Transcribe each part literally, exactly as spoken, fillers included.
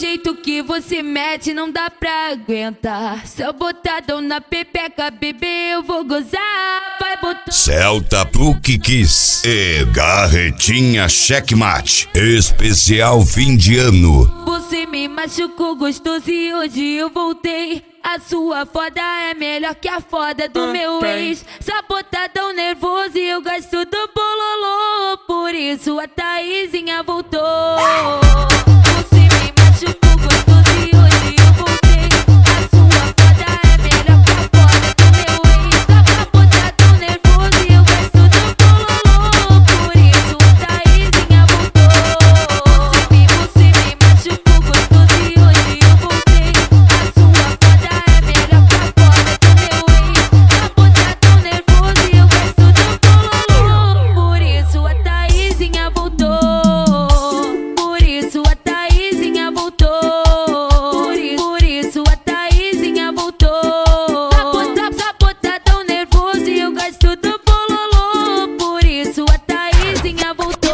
jeito que você mete não dá pra aguentar. Seu botadão na pepeca, bebê, eu vou gozar. Vai botar Celta Puc Kiss e Garretinha Checkmate especial fim de ano. Você me machucou gostoso e hoje eu voltei. A sua foda é melhor que a foda do Ah, meu tem. ex. Sabotadão nervoso e eu gasto do bololô. Por isso a Thaisinha voltou. Você me machucou gostoso e hoje eu voltei. A sua foda é melhor que a foda do meu ex. Sabotadão nervoso e eu gasto do bololô. Por isso a Thaisinha voltou. Você me, você me machucou gostoso e hoje eu voltei. A sua foda é melhor que a foda do meu ex. Sabotadão nervoso e eu gasto do bololô. Por isso a Thaisinha voltou. Por isso a Thaisinha voltou. Por isso, por isso a Thaisinha voltou. Sabota- Sabotadão nervoso e eu gasto do bololô. Por isso a Thaisinha voltou.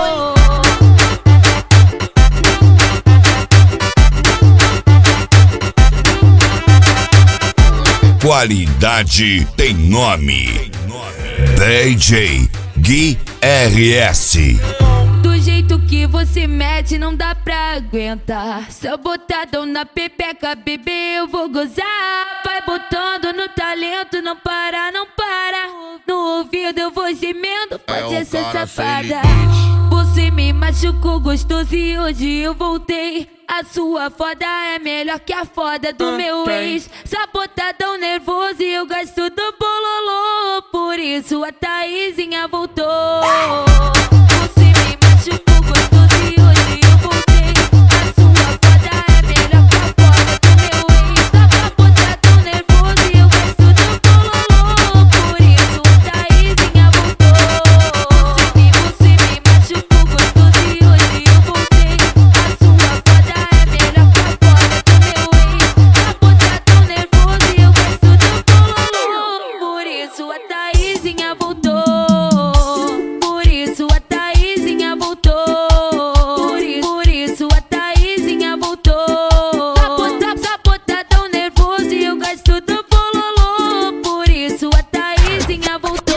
Qualidade tem nome. D J Gui R S. Do jeito que você mete não dá pra aguentar. Seu botadão na pepeca, bebê, eu vou gozar. Vai botando no talento, não para, não para. No ouvido eu vou gemendo, pode É um ser cara sem safada. limite. Você me machucou gostoso e hoje eu voltei. A sua foda é melhor que a foda do Ah, meu tem. ex. Sabotadão nervoso e eu gasto do bololô. Por isso a Thaisinha voltou. Você me machucou gostoso e hoje eu voltei. A sua foda é melhor que a foda do meu ex. Sabotadão nervoso e eu gasto do bololô. Por isso a Thaisinha voltou. Você me, você me machucou gostoso e hoje eu voltei. A sua foda é melhor que a foda do meu ex. Sabotadão nervoso e eu gasto do bololô. Por isso a Thaisinha voltou. Por isso a Thaisinha voltou. Por isso, por isso a Thaisinha voltou. Sabota- Sabotadão nervoso e eu gasto do bololô. Por isso a Thaisinha voltou.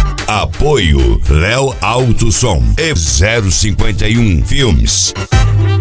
Apoio Léo Alto Som e zero cinquenta e um Filmes.